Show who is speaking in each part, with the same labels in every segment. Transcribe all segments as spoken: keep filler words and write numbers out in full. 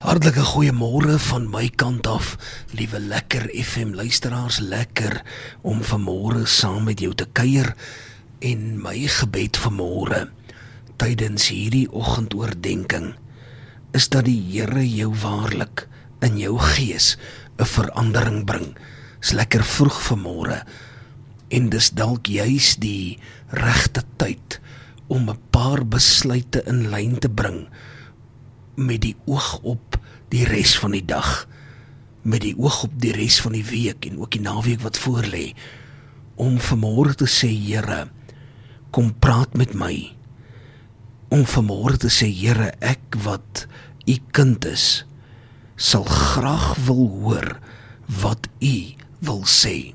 Speaker 1: Hartlike goeiemôre van my kant af, liewe Lekker F M luisteraars, lekker om vanmôre saam met jou te kuier en my gebed vanmôre tydens hierdie oggendoordenking is dat die Here jou waarlik in jou gees 'n verandering bring. Is lekker vroeg vanmôre en dis dalk juis die regte tyd om 'n paar besluite in lyn te bring met die oog op die res van die dag, met die oog op die res van die week en ook die naweek wat voorlê, om vanmôre te sê, Here, kom praat met my, om vanmôre te sê, Here, ek wat u kind is, sal graag wil hoor wat u wil sê.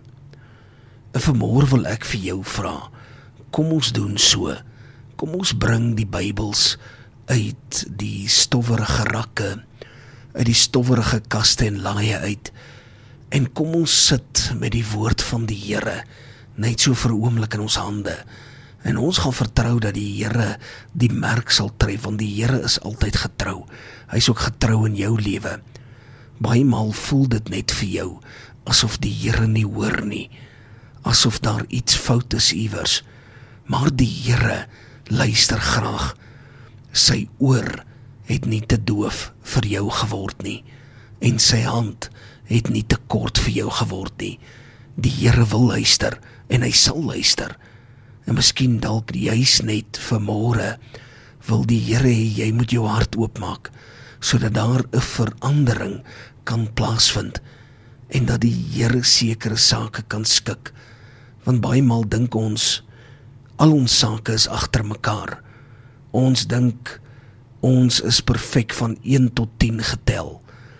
Speaker 1: En vanmôre wil ek vir jou vra, kom ons doen so, kom ons bring die Bybels uit die stowwerige rakke, uit die stowwerige kaste en laaie uit, en kom ons sit met die woord van die Here, net so vir 'n oomblik in ons hande, en ons gaan vertrou dat die Here die merk sal tref, want die Here is altyd getrou, hy is ook getrou in jou lewe. Baie maal voel dit net vir jou, asof die Here nie hoor nie, asof daar iets fout is iewers, maar die Here luister graag. Sy oor het nie te doof vir jou geword nie, en sy hand het nie te kort vir jou geword nie. Die Here wil luister, en hy sal luister, en miskien dalk juis net vanmôre, wil die Here hê jy moet jou hart oopmaak, sodat daar 'n verandering kan plaasvind, en dat die Here sekere sake kan skik, want baie maal dink ons, al ons sake is agter mekaar, ons dink, ons is perfek van een tot tien getel,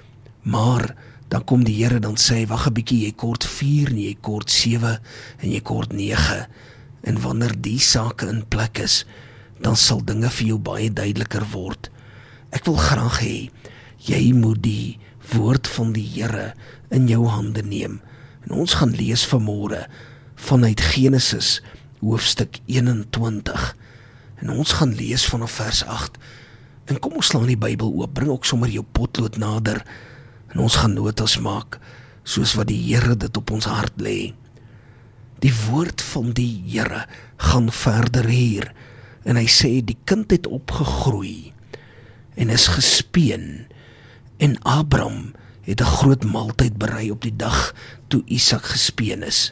Speaker 1: maar dan kom die Here dan sê, wag 'n bietjie, jy kort vier, nie, jy kort sewe, en jy kort nege, en wanneer die sake in plek is, dan sal dinge vir jou baie duideliker word. Ek wil graag hê, jy moet die woord van die Here in jou hande neem, en ons gaan lees vanmôre, vanuit Genesis, hoofstuk eenentwintig, en ons gaan lees vanaf vers agt, en kom ons slaan die Bybel oop, bring ook sommer jou potlood nader, en ons gaan notas maak, soos wat die Here dit op ons hart lê. Die woord van die Here gaan verder hier, en hy sê, die kind het opgegroei, en is gespeen, en Abraham het 'n groot maaltyd berei op die dag, toe Isak gespeen is.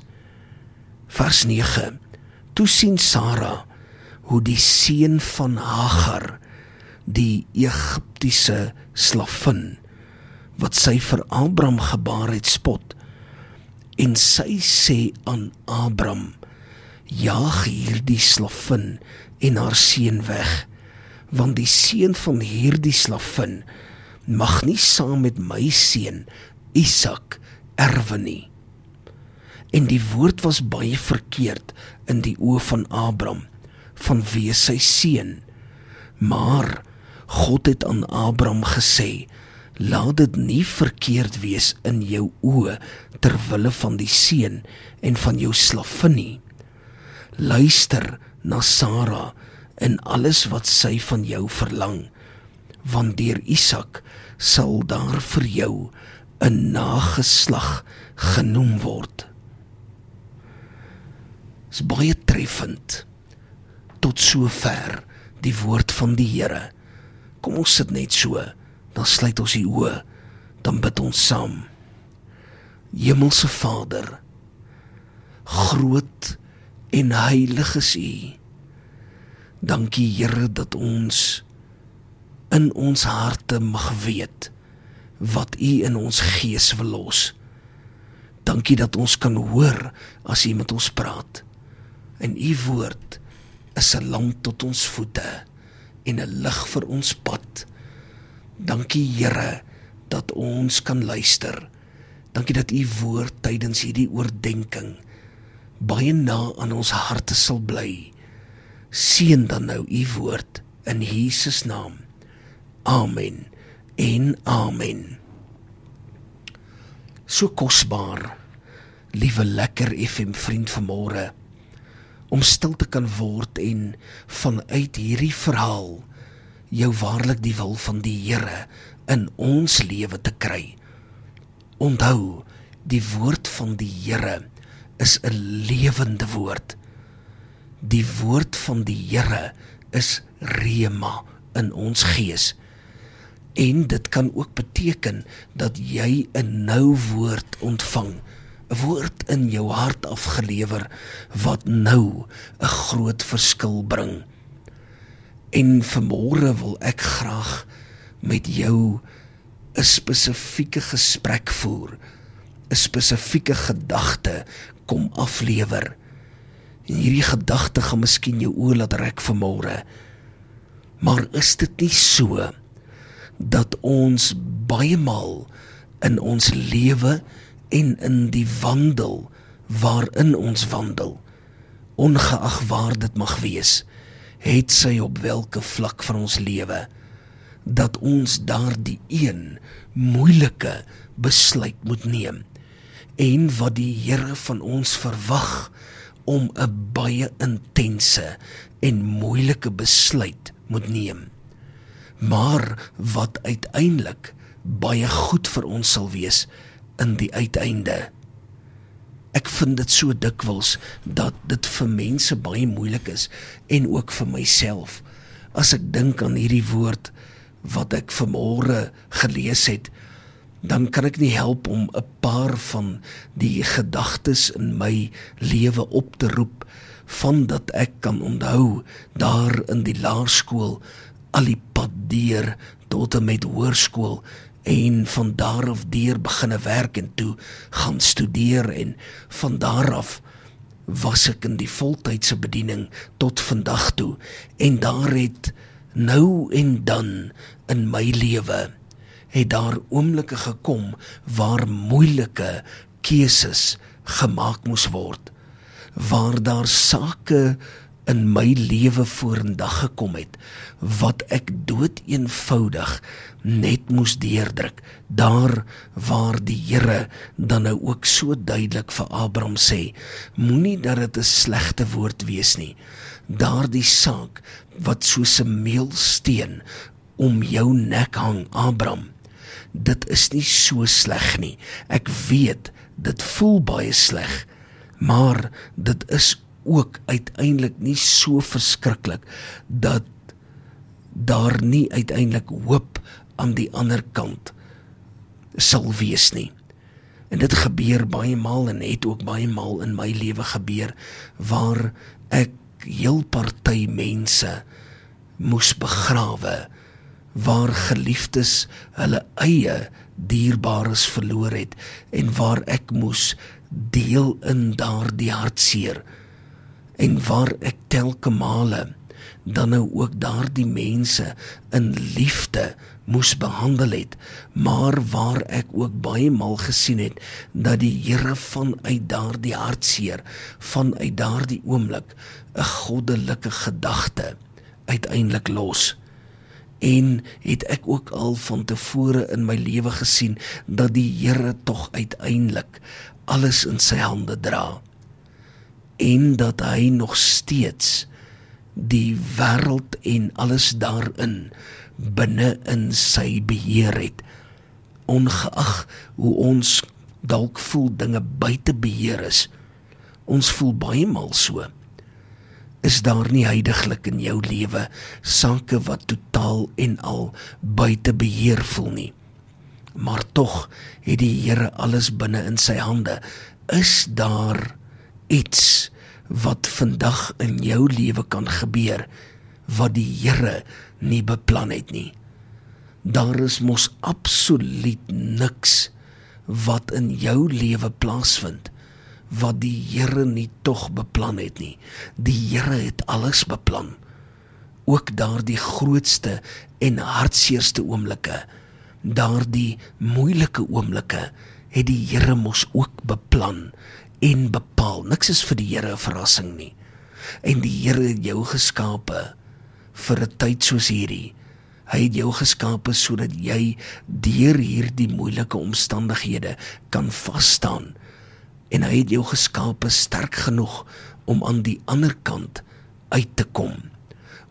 Speaker 1: Vers nege, toe sien Sara, hoe die seun van Hagar, die Egiptiese slavin, wat sy vir Abraham gebaar het, spot, en sy sê aan Abraham, jaag hierdie slavin en haar seun weg, want die seun van hierdie slavin mag nie saam met my seun Isak erwe nie. En die woord was baie verkeerd in die oë van Abraham, vanweë sy seun, maar God het aan Abraham gesê, laat dit nie verkeerd wees in jou oë ter wille van die seun en van jou slavin nie. Luister na Sara en alles wat sy van jou verlang, want deur Isak sal daar vir jou 'n nageslag genoem word. Is baie treffend, tot so ver die woord van die Here. Kom ons sit net so, dan sluit ons die oë, dan bid ons saam. Hemelse Vader, groot en heilig is U. Dankie Here dat ons in ons harte mag weet wat U in ons gees wil los. Dankie dat ons kan hoor as U met ons praat. En U woord is 'n lamp tot ons voete en 'n lig vir ons pad. Dankie Here dat ons kan luister. Dankie dat U woord tydens hierdie oordenking baie na aan ons harte sal bly. Seën dan nou U woord in Jesus naam. Amen en amen. So kosbaar, liewe Lekker F M vriend vanmôre, om stil te kan word en vanuit hierdie verhaal jou waarlik die wil van die Here in ons lewe te kry. Onthou, die woord van die Here is 'n lewende woord. Die woord van die Here is rema in ons gees. En dit kan ook beteken dat jy 'n nou woord ontvang, 'n woord in jou hart afgelewer, wat nou 'n groot verskil bring. En vanmôre wil ek graag met jou 'n spesifieke gesprek voer, 'n spesifieke gedagte kom aflewer. En hierdie gedagte gaan miskien jou oë laat rek vanmôre. Maar is dit nie so dat ons baie maal in ons lewe en in die wandel waarin ons wandel, ongeag waar dit mag wees, het sy op welke vlak van ons lewe, dat ons daardie een moeilike besluit moet neem, en wat die Here van ons verwag om 'n baie intense en moeilike besluit moet neem, maar wat uiteindelik baie goed vir ons sal wees in die uiteinde. Ek vind dit so dikwels dat dit vir mense baie moeilik is, en ook vir myself. As ek dink aan hierdie woord wat ek vanmôre gelees het, dan kan ek nie help om 'n paar van die gedagtes in my lewe op te roep, van dat ek kan onthou, daar in die laerskool, al die pad deur tot en met hoërskool, en van daar af deur beginne werk en toe gaan studeer, en van daar af was ek in die voltydse bediening tot vandag toe, en daar het nou en dan in my lewe het daar oomblikke gekom waar moeilike keuses gemaak moes word, waar daar sake in my lewe vorendag gekom het, wat ek dood eenvoudig net moes deurdruk, daar waar die Here dan nou ook so duidelik vir Abraham sê, moenie dat dit 'n slegte woord wees nie, daardie saak wat soos 'n meelsteen om jou nek hang, Abraham, dit is nie so sleg nie, ek weet, dit voel baie sleg, maar dit is ook uiteindelik nie so verskriklik, dat daar nie uiteindelik hoop aan die ander kant sal wees nie. En dit gebeur baie maal, en het ook baie maal in my lewe gebeur, waar ek heel party mense moes begrawe, waar geliefdes hulle eie dierbares verloor het, en waar ek moes deel in daardie hartseer, en waar ek telke male dan nou ook daardie mense in liefde moes behandel het, maar waar ek ook baie maal gesien het, dat die Here vanuit daardie hartseer, vanuit daardie oomblik, 'n goddelike gedagte uiteindelik los. En het ek ook al van tevore in my lewe gesien, dat die Here tog uiteindelik alles in sy hande dra, en dat hy nog steeds die wêreld en alles daarin binne in sy beheer het, ongeag hoe ons dalk voel dinge buite beheer is. Ons voel baie maal so. Is daar nie heiliglik in jou lewe sake wat totaal en al buite beheer voel nie, maar tog het die Here alles binne in sy hande. Is daar iets wat vandag in jou lewe kan gebeur, wat die Here nie beplan het nie? Daar is mos absoluut niks wat in jou lewe plaasvind, wat die Here nie tog beplan het nie. Die Here het alles beplan, ook daardie grootste en hartseerste oomblikke, daardie moeilike oomblikke, het die Here mos ook beplan en bepaal. Niks is vir die Here 'n verrassing nie. En die Here het jou geskape vir 'n tyd soos hierdie. Hy het jou geskape sodat jy deur hierdie moeilike omstandighede kan vasstaan. En hy het jou geskape sterk genoeg om aan die ander kant uit te kom,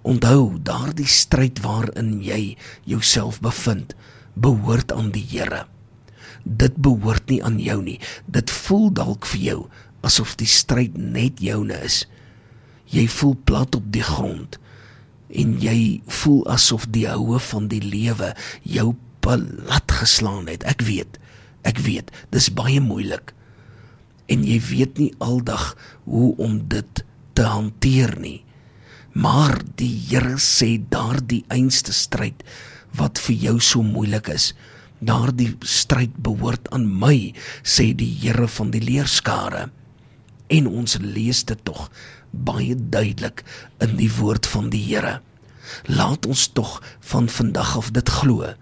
Speaker 1: Onthou, daardie stryd waarin jy jouself bevind, behoort aan die Here. Dit behoort nie aan jou nie. Dit voel dalk vir jou asof die stryd net joune is. Jy voel plat op die grond en jy voel asof die houe van die lewe jou plat geslaan het. Ek weet, ek weet, dis baie moeilik. En jy weet nie aldag hoe om dit te hanteer nie. Maar die Here sê daardie einste stryd wat vir jou so moeilik is, daardie stryd behoort aan my, sê die Here van die leerskare. En ons lees dit tog baie duidelik in die woord van die Here. Laat ons tog van vandag af dit glo.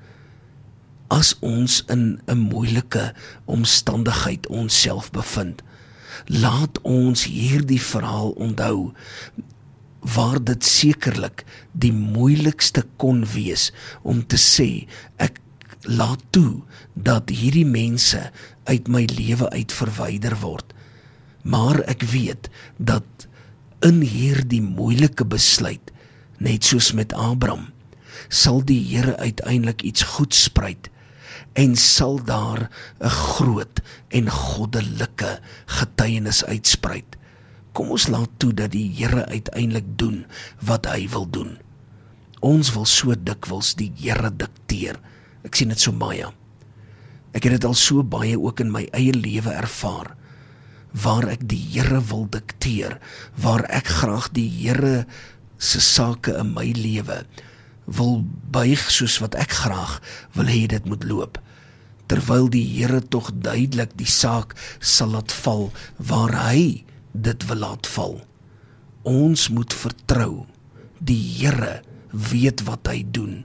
Speaker 1: As ons in 'n moeilike omstandigheid onsself bevind, laat ons hierdie verhaal onthou, waar dit sekerlik die moeilikste kon wees om te sê, ek laat toe dat hierdie mense uit my lewe uit verwyder word. Maar ek weet dat in hierdie moeilike besluit, net soos met Abraham, sal die Here uiteindelik iets goed spruit en sal daar 'n groot en goddelike getuienis uitspruit. Kom ons laat toe dat die Here uiteindelik doen wat hy wil doen. Ons wil so dikwels die Here dikteer. Ek sien dit so baie. Ek het dit al so baie ook in my eie lewe ervaar, waar ek die Here wil dikteer, waar ek graag die Here se sake in my lewe wil buig soos wat ek graag wil hê dit moet loop, terwyl die Here tog duidelik die saak sal laat val waar hy dit wil laat val. Ons moet vertrou, die Here weet wat hy doen,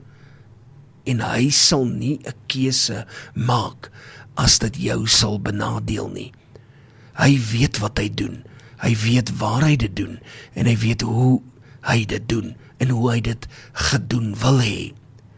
Speaker 1: en hy sal nie 'n keuse maak as dit jou sal benadeel nie. Hy weet wat hy doen, hy weet waar hy dit doen, en hy weet hoe hy dit doen, en hoe hy dit gedoen wil hê.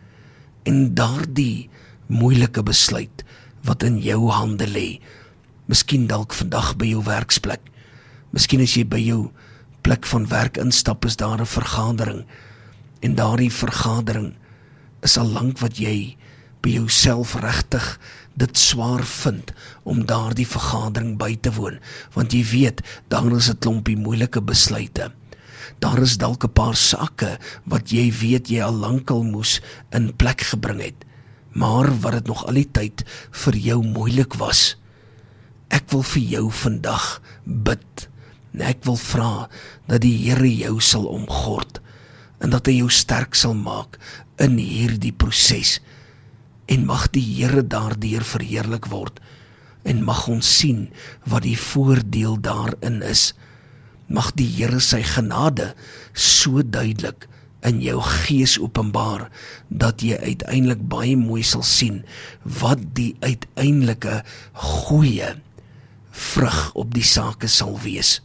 Speaker 1: En daardie moeilike besluit wat in jou hande lê, miskien dalk vandag by jou werksplek, miskien as jy by jou plek van werk instap, is daar 'n vergadering, en daardie vergadering is al lank wat jy by jouself regtig dit swaar vind om daardie vergadering by te woon, want jy weet, daar is 'n klompie moeilike besluite. Daar is dalk 'n paar sake wat jy weet jy al lankal moes in plek gebring het, maar wat dit nog al die tyd vir jou moeilik was. Ek wil vir jou vandag bid, en ek wil vra dat die Here jou sal omgord, en dat hy jou sterk sal maak in hierdie proses, en mag die Here daardeur verheerlik word, en mag ons sien wat die voordeel daarin is. Mag die Here sy genade so duidelik in jou gees openbaar, dat jy uiteindelik baie mooi sal sien wat die uiteindelike goeie vrug op die sake sal wees.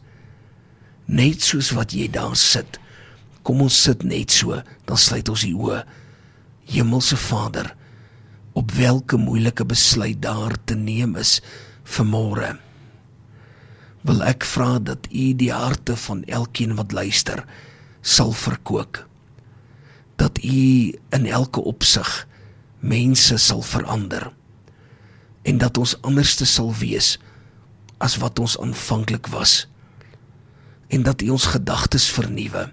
Speaker 1: Net soos wat jy daar sit, kom ons sit net so, dan sluit ons die oë. Hemelse Vader, op welke moeilike besluit daar te neem is vanmôre, wil ek vra dat U die harte van elkeen wat luister sal verkoop, dat U in elke opsig mense sal verander, en dat ons anderste sal wees as wat ons aanvanklik was, en dat U ons gedagtes vernuwe.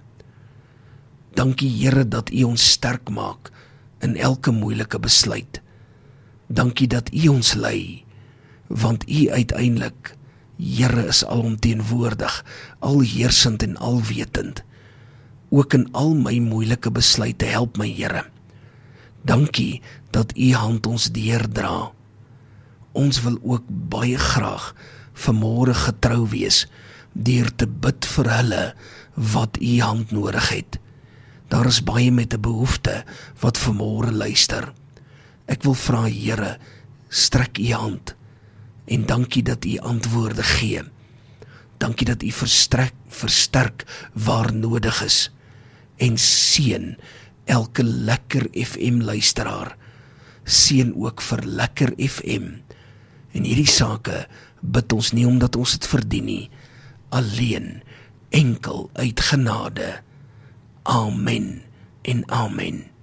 Speaker 1: Dankie Here dat U ons sterk maak in elke moeilike besluit. Dankie dat U ons lei, want U uiteindelik, Here, is alomteenwoordig, alheersend en alwetend. Ook in al my moeilike besluite help my Here. Dankie dat U hand ons deurdra. Ons wil ook baie graag vanmôre getrou wees deur te bid vir hulle wat U hand nodig het. Daar is baie met 'n behoefte wat vanmôre luister. Ek wil vra Here, strek U hand, en dankie dat U antwoorde gee. Dankie dat U verstrek, versterk waar nodig is, en seën elke Lekker F M luisteraar. Seën ook vir Lekker F M. En hierdie sake bid ons nie omdat ons dit verdien nie, alleen enkel uit genade. Amen en amen.